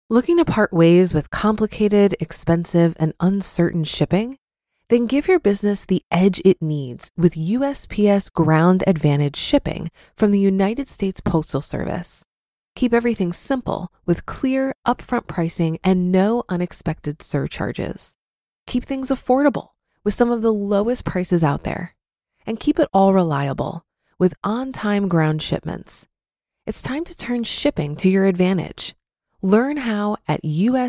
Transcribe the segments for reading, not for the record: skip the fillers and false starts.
Looking to part ways with complicated, expensive, and uncertain shipping? Then give your business the edge it needs with USPS Ground Advantage shipping from the United States Postal Service. Keep everything simple with clear, upfront pricing and no unexpected surcharges. Keep things affordable with some of the lowest prices out there. And keep it all reliable with on-time ground shipments. It's time to turn shipping to your advantage. Learn how at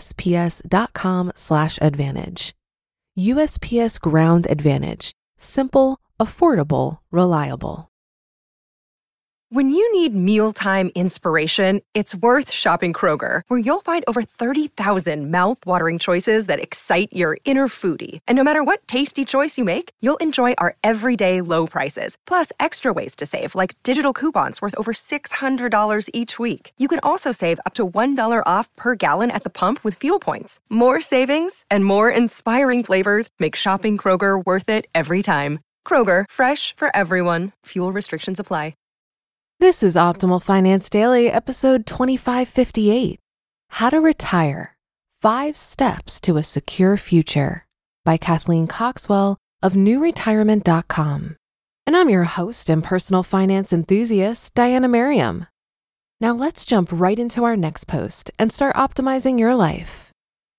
USPS.com/advantage. USPS Ground Advantage. Simple, affordable, reliable. When you need mealtime inspiration, it's worth shopping Kroger, where you'll find over 30,000 mouth-watering choices that excite your inner foodie. And no matter what tasty choice you make, you'll enjoy our everyday low prices, plus extra ways to save, like digital coupons worth over $600 each week. You can also save up to $1 off per gallon at the pump with fuel points. More savings and more inspiring flavors make shopping Kroger worth it every time. Kroger, fresh for everyone. Fuel restrictions apply. This is Optimal Finance Daily, episode 2558, How to Retire, 5 Steps to a Secure Future by Kathleen Coxwell of NewRetirement.com. And I'm your host and personal finance enthusiast, Diana Merriam. Now let's jump right into our next post and start optimizing your life.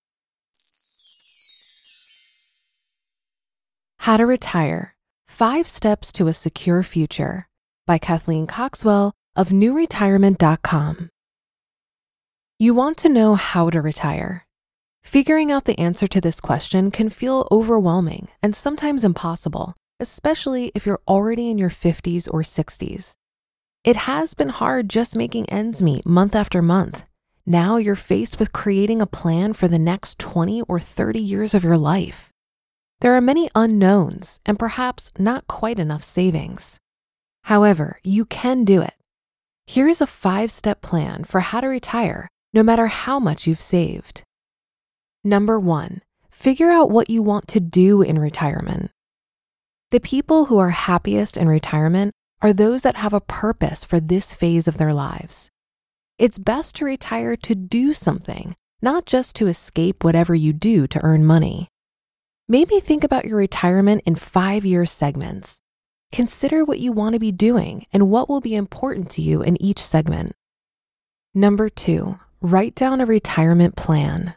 How to Retire, 5 Steps to a Secure Future by Kathleen Coxwell of NewRetirement.com. You want to know how to retire. Figuring out the answer to this question can feel overwhelming and sometimes impossible, especially if you're already in your 50s or 60s. It has been hard just making ends meet month after month. Now you're faced with creating a plan for the next 20 or 30 years of your life. There are many unknowns and perhaps not quite enough savings. However, you can do it. Here is a 5-step plan for how to retire, no matter how much you've saved. Number 1, figure out what you want to do in retirement. The people who are happiest in retirement are those that have a purpose for this phase of their lives. It's best to retire to do something, not just to escape whatever you do to earn money. Maybe think about your retirement in 5-year segments. Consider what you want to be doing and what will be important to you in each segment. Number 2, write down a retirement plan.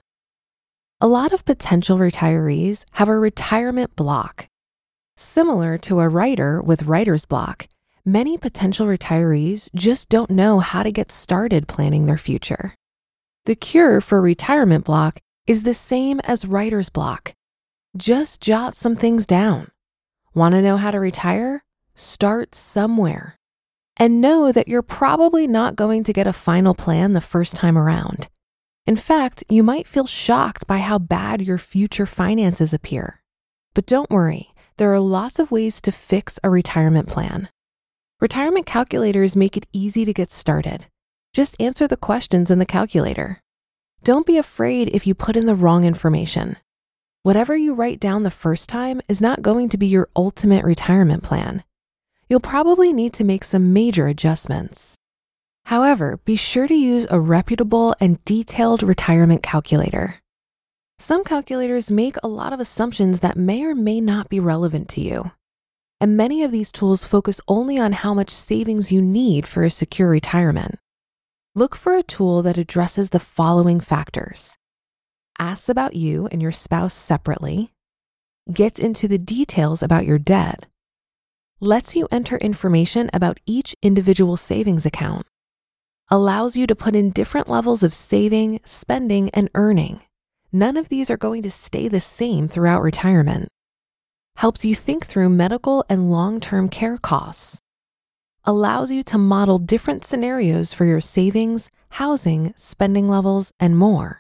A lot of potential retirees have a retirement block. Similar to a writer with writer's block, many potential retirees just don't know how to get started planning their future. The cure for retirement block is the same as writer's block. Just jot some things down. Want to know how to retire? Start somewhere. And know that you're probably not going to get a final plan the first time around. In fact, you might feel shocked by how bad your future finances appear. But don't worry, there are lots of ways to fix a retirement plan. Retirement calculators make it easy to get started. Just answer the questions in the calculator. Don't be afraid if you put in the wrong information. Whatever you write down the first time is not going to be your ultimate retirement plan. You'll probably need to make some major adjustments. However, be sure to use a reputable and detailed retirement calculator. Some calculators make a lot of assumptions that may or may not be relevant to you. And many of these tools focus only on how much savings you need for a secure retirement. Look for a tool that addresses the following factors: asks about you and your spouse separately, gets into the details about your debt, lets you enter information about each individual savings account, allows you to put in different levels of saving, spending, and earning. None of these are going to stay the same throughout retirement. Helps you think through medical and long-term care costs. Allows you to model different scenarios for your savings, housing, spending levels, and more.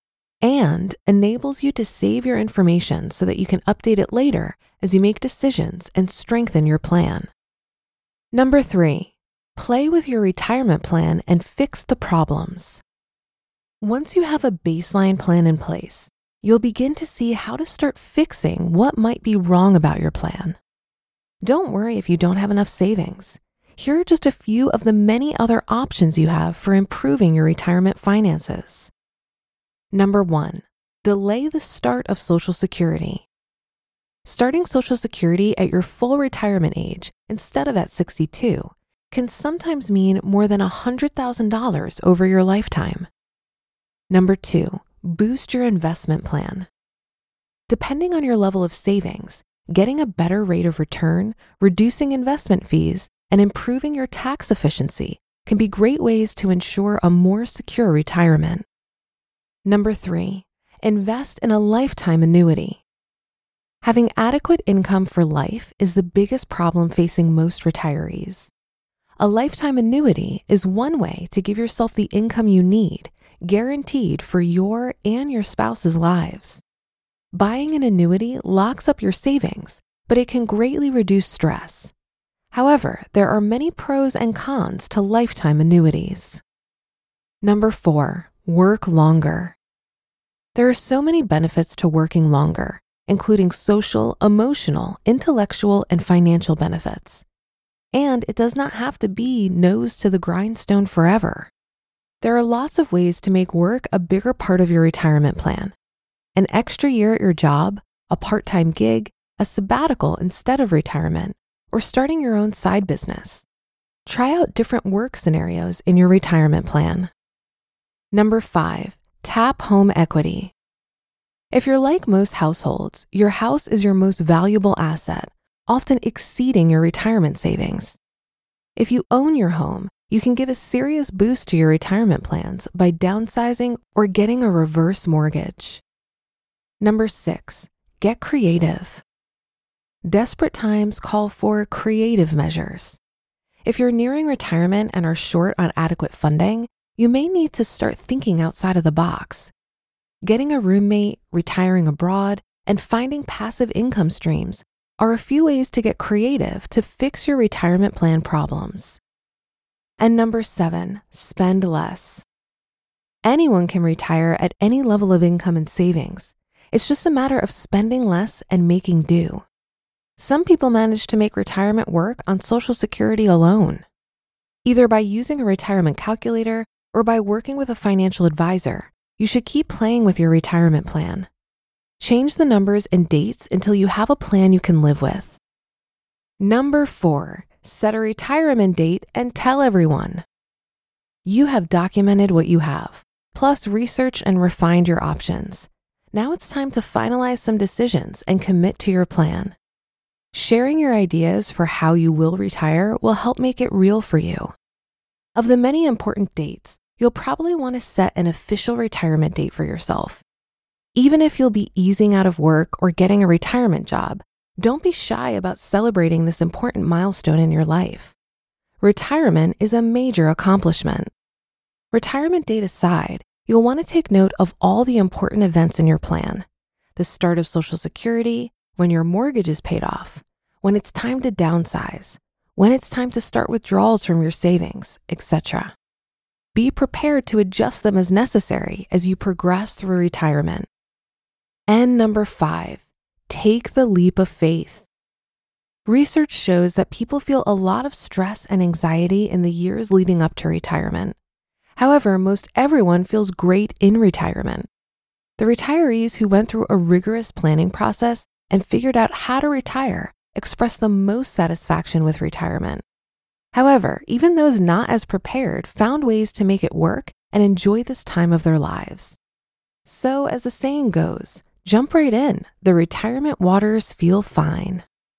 And enables you to save your information so that you can update it later as you make decisions and strengthen your plan. Number 3, play with your retirement plan and fix the problems. Once you have a baseline plan in place, you'll begin to see how to start fixing what might be wrong about your plan. Don't worry if you don't have enough savings. Here are just a few of the many other options you have for improving your retirement finances. Number 1, delay the start of Social Security. Starting Social Security at your full retirement age instead of at 62 can sometimes mean more than $100,000 over your lifetime. Number 2, boost your investment plan. Depending on your level of savings, getting a better rate of return, reducing investment fees, and improving your tax efficiency can be great ways to ensure a more secure retirement. Number 3, invest in a lifetime annuity. Having adequate income for life is the biggest problem facing most retirees. A lifetime annuity is one way to give yourself the income you need, guaranteed for your and your spouse's lives. Buying an annuity locks up your savings, but it can greatly reduce stress. However, there are many pros and cons to lifetime annuities. Number 4, work longer. There are so many benefits to working longer, including social, emotional, intellectual, and financial benefits. And it does not have to be nose to the grindstone forever. There are lots of ways to make work a bigger part of your retirement plan. An extra year at your job, a part-time gig, a sabbatical instead of retirement, or starting your own side business. Try out different work scenarios in your retirement plan. Number 5, tap home equity. If you're like most households, your house is your most valuable asset, often exceeding your retirement savings. If you own your home, you can give a serious boost to your retirement plans by downsizing or getting a reverse mortgage. Number 6, get creative. Desperate times call for creative measures. If you're nearing retirement and are short on adequate funding, you may need to start thinking outside of the box. Getting a roommate, retiring abroad, and finding passive income streams are a few ways to get creative to fix your retirement plan problems. And number 7, spend less. Anyone can retire at any level of income and savings. It's just a matter of spending less and making do. Some people manage to make retirement work on Social Security alone, either by using a retirement calculator or by working with a financial advisor. You should keep playing with your retirement plan. Change the numbers and dates until you have a plan you can live with. Number 4, set a retirement date and tell everyone. You have documented what you have, plus researched and refined your options. Now it's time to finalize some decisions and commit to your plan. Sharing your ideas for how you will retire will help make it real for you. Of the many important dates, you'll probably want to set an official retirement date for yourself. Even if you'll be easing out of work or getting a retirement job, don't be shy about celebrating this important milestone in your life. Retirement is a major accomplishment. Retirement date aside, you'll want to take note of all the important events in your plan. The start of Social Security, when your mortgage is paid off, when it's time to downsize, when it's time to start withdrawals from your savings, etc. Be prepared to adjust them as necessary as you progress through retirement. And number 5, take the leap of faith. Research shows that people feel a lot of stress and anxiety in the years leading up to retirement. However, most everyone feels great in retirement. The retirees who went through a rigorous planning process and figured out how to retire express the most satisfaction with retirement. However, even those not as prepared found ways to make it work and enjoy this time of their lives. So, as the saying goes, jump right in. The retirement waters feel fine.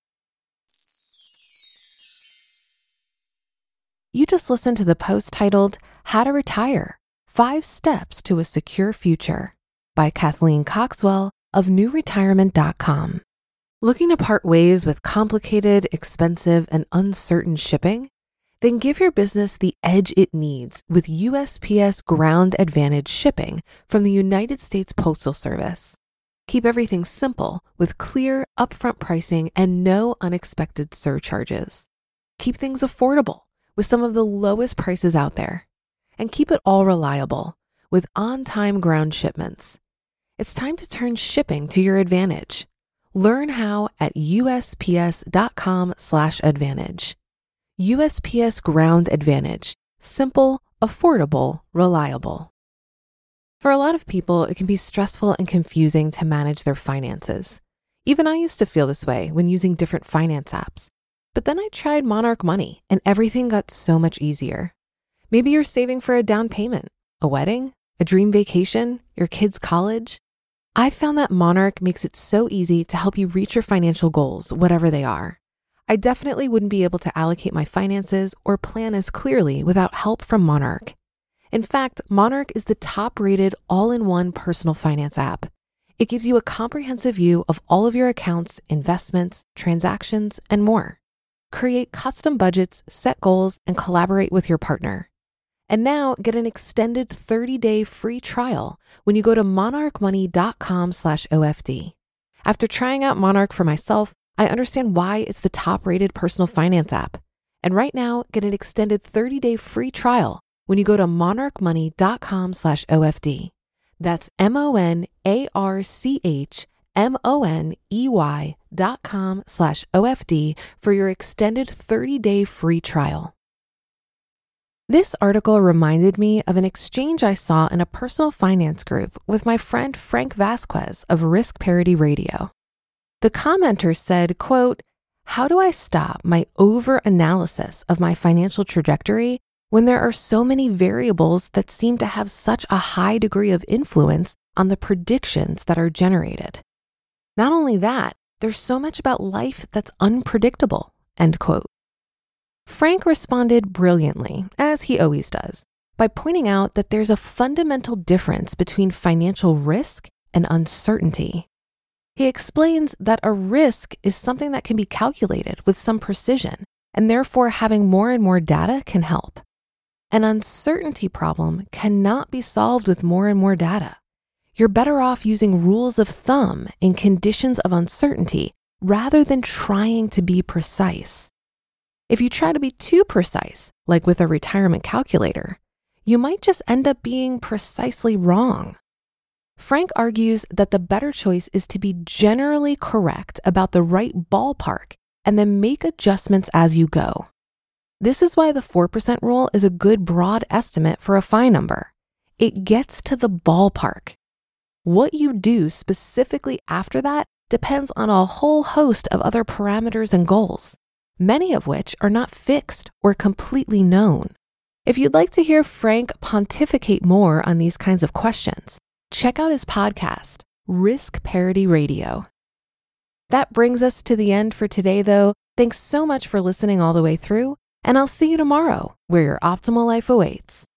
You just listened to the post titled, How to Retire, 5 Steps to a Secure Future by Kathleen Coxwell of newretirement.com. Looking to part ways with complicated, expensive, and uncertain shipping? Then give your business the edge it needs with USPS Ground Advantage shipping from the United States Postal Service. Keep everything simple with clear, upfront pricing and no unexpected surcharges. Keep things affordable with some of the lowest prices out there. And keep it all reliable with on-time ground shipments. It's time to turn shipping to your advantage. Learn how at USPS.com/advantage. USPS Ground Advantage. Simple, affordable, reliable. For a lot of people, it can be stressful and confusing to manage their finances. Even I used to feel this way when using different finance apps. But then I tried Monarch Money and everything got so much easier. Maybe you're saving for a down payment, a wedding, a dream vacation, your kids' college. I found that Monarch makes it so easy to help you reach your financial goals, whatever they are. I definitely wouldn't be able to allocate my finances or plan as clearly without help from Monarch. In fact, Monarch is the top-rated all-in-one personal finance app. It gives you a comprehensive view of all of your accounts, investments, transactions, and more. Create custom budgets, set goals, and collaborate with your partner. And now get an extended 30-day free trial when you go to monarchmoney.com/OFD. After trying out Monarch for myself, I understand why it's the top-rated personal finance app. And right now, get an extended 30-day free trial when you go to monarchmoney.com/OFD. That's monarchmoney.com/OFD for your extended 30-day free trial. This article reminded me of an exchange I saw in a personal finance group with my friend Frank Vasquez of Risk Parity Radio. The commenter said, quote, "How do I stop my over-analysis of my financial trajectory when there are so many variables that seem to have such a high degree of influence on the predictions that are generated? Not only that, there's so much about life that's unpredictable," end quote. Frank responded brilliantly, as he always does, by pointing out that there's a fundamental difference between financial risk and uncertainty. He explains that a risk is something that can be calculated with some precision, and therefore having more and more data can help. An uncertainty problem cannot be solved with more and more data. You're better off using rules of thumb in conditions of uncertainty rather than trying to be precise. If you try to be too precise, like with a retirement calculator, you might just end up being precisely wrong. Frank argues that the better choice is to be generally correct about the right ballpark and then make adjustments as you go. This is why the 4% rule is a good broad estimate for a phi number. It gets to the ballpark. What you do specifically after that depends on a whole host of other parameters and goals, many of which are not fixed or completely known. If you'd like to hear Frank pontificate more on these kinds of questions, check out his podcast, Risk Parity Radio. That brings us to the end for today, though. Thanks so much for listening all the way through, and I'll see you tomorrow where your optimal life awaits.